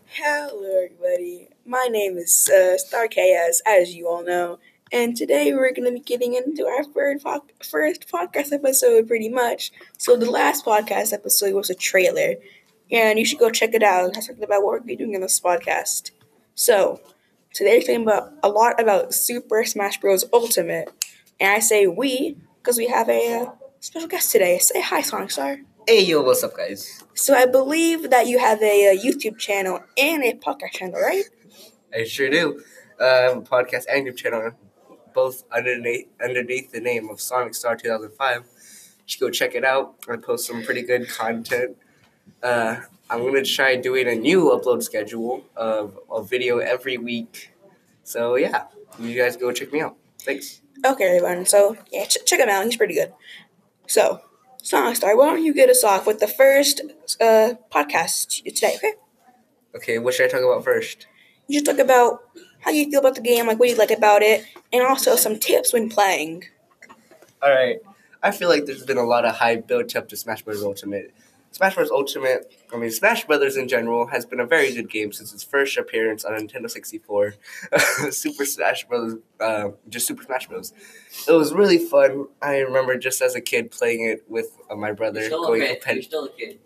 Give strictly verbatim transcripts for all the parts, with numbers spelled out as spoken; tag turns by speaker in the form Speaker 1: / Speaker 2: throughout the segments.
Speaker 1: Hello, everybody. My name is uh, Star K S, as you all know, and today we're going to be getting into our third po- first podcast episode, pretty much. So the last podcast episode was a trailer, and you should go check it out. It's talking about what we're going to be doing in this podcast. So today we're talking about a lot about Super Smash Bros. Ultimate, and I say we because we have a uh, special guest today. Say hi, Sonic Star.
Speaker 2: Hey yo, what's up, guys?
Speaker 1: So I believe that you have a, uh YouTube channel and a podcast channel, right?
Speaker 2: I sure do. Uh, I have a podcast and YouTube channel, both underneath underneath the name of Sonic Star two thousand five. You should go check it out. I post some pretty good content. Uh, I'm gonna try doing a new upload schedule of a video every week. So yeah, you guys go check me out. Thanks.
Speaker 1: Okay, everyone. So yeah, ch- check him out. He's pretty good. So, Sonic Star, why don't you get us off with the first uh, podcast today? Okay.
Speaker 2: Okay, what should I talk about first?
Speaker 1: You should talk about how you feel about the game, like what you like about it, and also some tips when playing.
Speaker 2: All right. I feel like there's been a lot of hype built up to Smash Bros. Ultimate. Smash Bros. Ultimate, I mean, Smash Brothers in general, has been a very good game since its first appearance on Nintendo sixty-four. Super Smash Bros. Uh, just Super Smash Bros. It was really fun. I remember just as a kid playing it with uh, my brother,
Speaker 3: You're still
Speaker 2: going,
Speaker 3: a kid.
Speaker 2: competi-
Speaker 3: You're still a kid.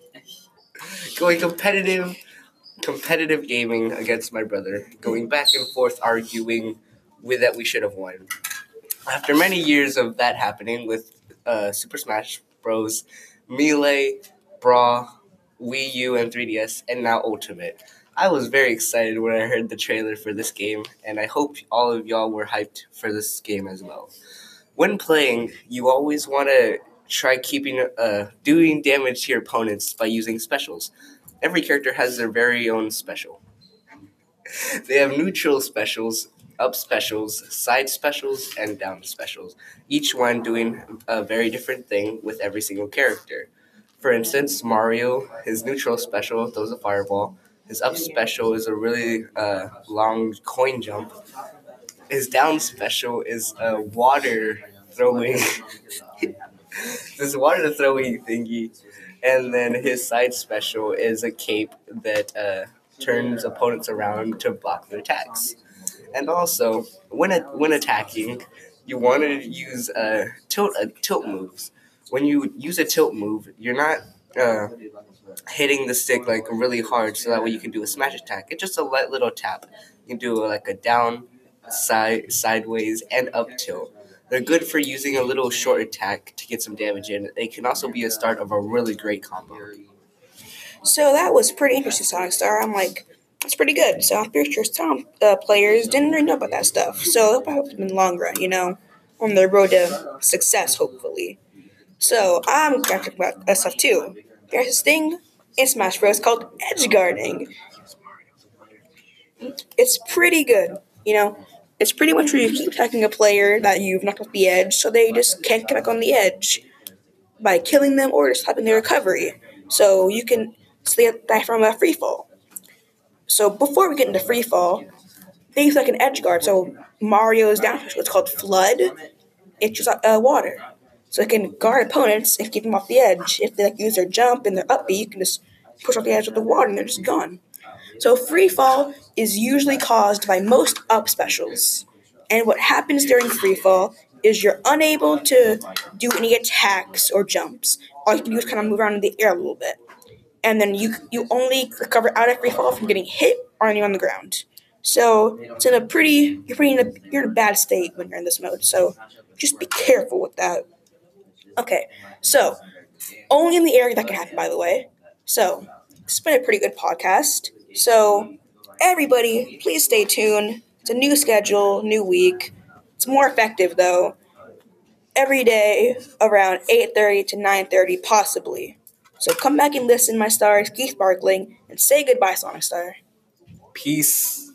Speaker 2: going competitive, competitive gaming against my brother, going back and forth arguing with that we should have won. After many years of that happening with uh, Super Smash Bros., Melee, Brawl, Wii U, and three D S, and now Ultimate, I was very excited when I heard the trailer for this game, and I hope all of y'all were hyped for this game as well. When playing, you always want to try keeping uh, doing damage to your opponents by using specials. Every character has their very own special. They have neutral specials, up specials, side specials, and down specials, each one doing a very different thing with every single character. For instance, Mario, his neutral special throws a fireball. His up special is a really uh, long coin jump. His down special is a water throwing, this water throwing thingy. And then his side special is a cape that uh, turns opponents around to block their attacks. And also, when a, when attacking, you want to use uh, tilt uh, tilt moves. When you use a tilt move, you're not uh, hitting the stick like really hard, so that way you can do a smash attack. It's just a light little tap. You can do like a down, side, sideways, and up tilt. They're good for using a little short attack to get some damage in. They can also be a start of a really great combo.
Speaker 1: So that was pretty interesting, Sonic Star. I'm like, that's pretty good. So I'm pretty sure some uh, players didn't really know about that stuff. So I hope in the long run, you know, on their road to success, hopefully. So I'm going to talk about that stuff too. There's this thing in Smash Bros. Called edge guarding. It's pretty good, you know. It's pretty much where you keep attacking a player that you've knocked off the edge, so they just can't get back on the edge by killing them or just stopping their recovery. So you can so they die from a free fall. So before we get into free fall, they use like an edge guard. So Mario's down special, it's called Flood. It's just uh, water. So it can guard opponents and keep them off the edge. If they like use their jump and their up B, you can just push off the edge with the water and they're just gone. So free fall is usually caused by most up specials. And what happens during free fall is you're unable to do any attacks or jumps. All you can do is kind of move around in the air a little bit. And then you you only recover out of free fall from getting hit or anything on the ground. So it's in a pretty you're pretty in a, you're in a bad state when you're in this mode. So just be careful with that. Okay, so only in the area that can happen, by the way. So it's been a pretty good podcast. So everybody, please stay tuned. It's a new schedule, new week. It's more effective though. Every day around eight thirty to nine thirty, possibly. So come back and listen, my stars. Keep sparkling and say goodbye, Sonic Star.
Speaker 2: Peace.